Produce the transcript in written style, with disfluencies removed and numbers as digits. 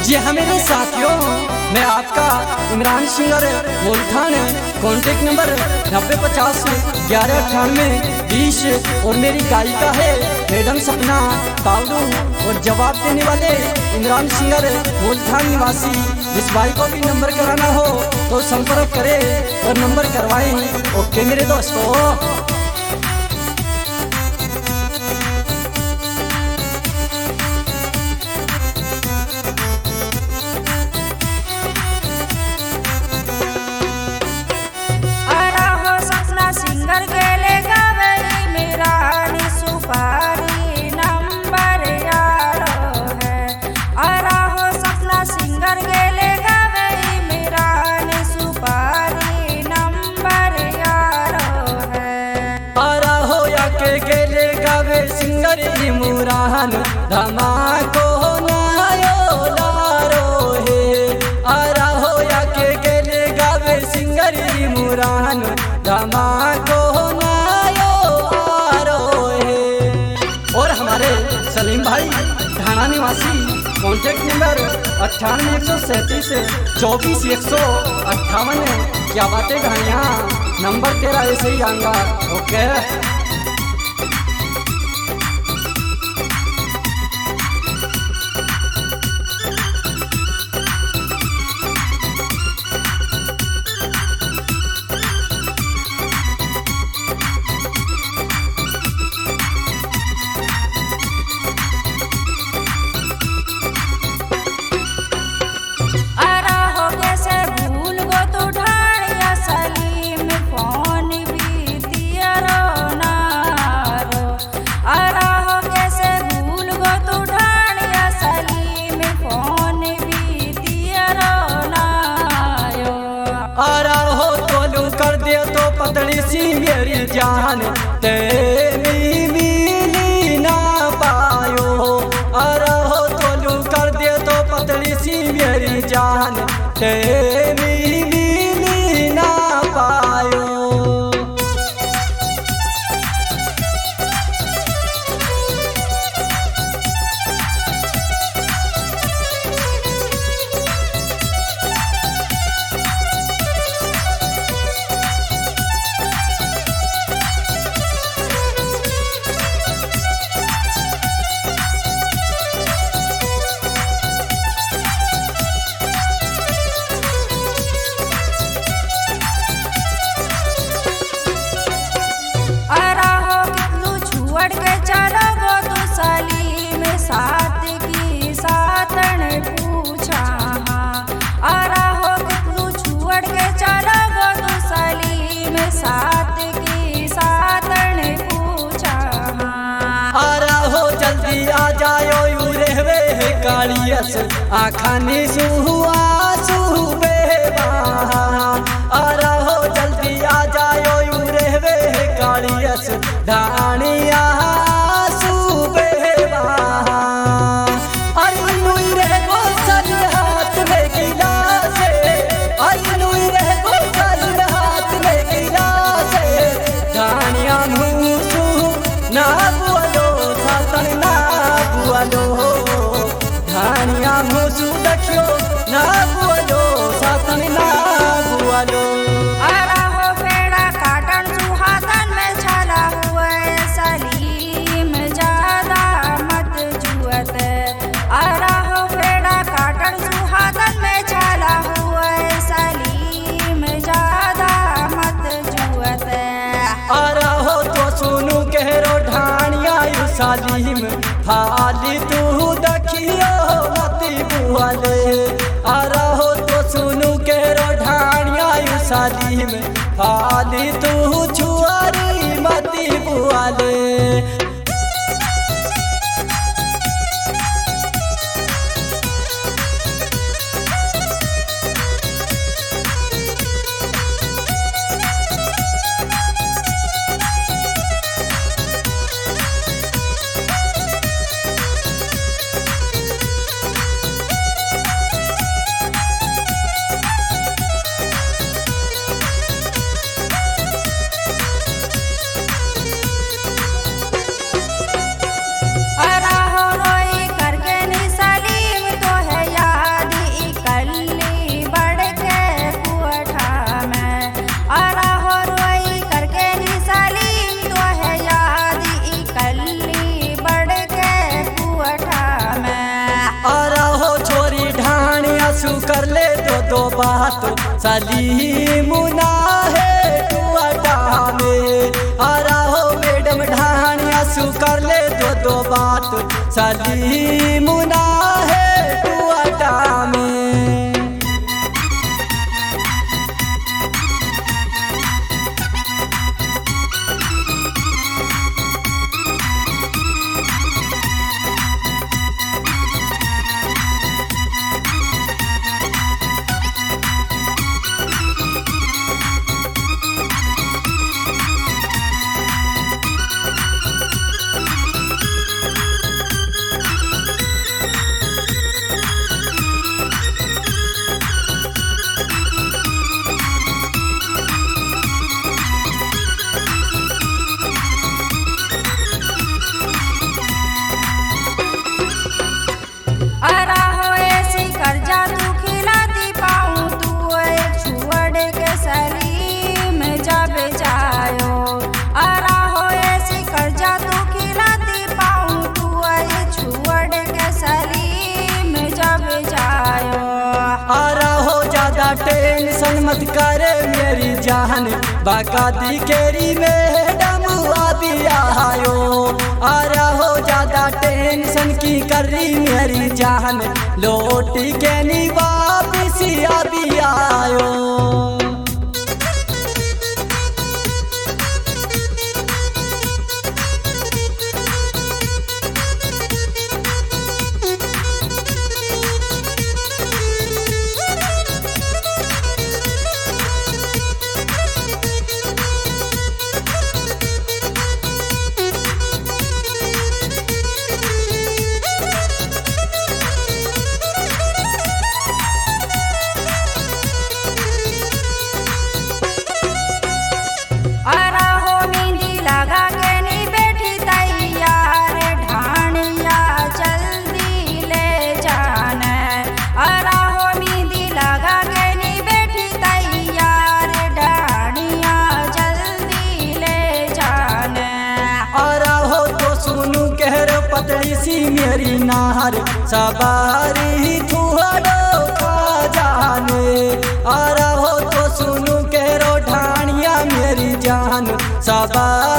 जी हाँ मेरे साथियों, मैं आपका Imran singer Multan. Contact number 9050119820 और मेरी गायिका है मैडम सपना तावलू। और जवाब देने वाले इमरान सिंगर मुल्तान निवासी। जिस भाई को भी नंबर कराना हो तो संपर्क करें और नंबर करवाएं। ओके मेरे दोस्तों। सिंगर गेले गावे मेरा सुपारी नंबर यारो है। अरा हो सपना सिंगर गेले गावे मेरा सुपारी नंबर यारो है। अरा हो या के गेले गावे सिंगर इमरान धमाको नायो लारो है। अरा हो या के गेले गावे सिंगर इमरान धमाको नायो आरो है। और हमारे सलीम भाई ढाणा निवासी। Contact number 9817341158। क्या बातें घाइयाँ नंबर तेरा ऐसे ही आऊँगा। ओके पतली सी मेरी जान तेरी मिली ना पायो। अरे हो तोलू कर दे तो पतली सी मेरी जान तेरी मिली ना पायो। साथ की सातन पूछा अरा हो तू छुअड़ के चलो गो तू सलीम साथ की सातन पूछा। अरा हो जल्दी आ जायो यू रहवे कालियस आखानी सुहुआ सुबे। अरा हो जल्दी आ जायो यू रहवे कालियस धानिया धानिया मुसु दखियो ना बोलो सातन ना बुआलो। अरा हो पेड़ा काटन सुहातन में छला हुए सलीम ज्यादा मत जुअत। अरा हो पेड़ा काटन सुहातन में छला हुए सलीम ज्यादा मत जुअत। अरा हो तो सुनु कहरो ढानिया यू सलीम फाली तू दखियो मती बुआले। अरा हो तो सुनु केरो ढानिया यू सलीम फाली तू छुआरी मती बुआले। कर ले दो बात साली मुना है टुआटा में आ रहो मैडम ढाणिया सु कर ले दो बात साली मुना है टुआटा में। टेंशन मत करे मेरी जान बाका दी केरी मैडम अभी आयो आ रहो ज्यादा टेंशन की कर रही मेरी जान लौट के नी वापिस अभी आयो। पतली सी मेरी नार सवारी थुआड़ो खा जाने आ रहो तो सुनू के रो ढाणिया मेरी जान सवारी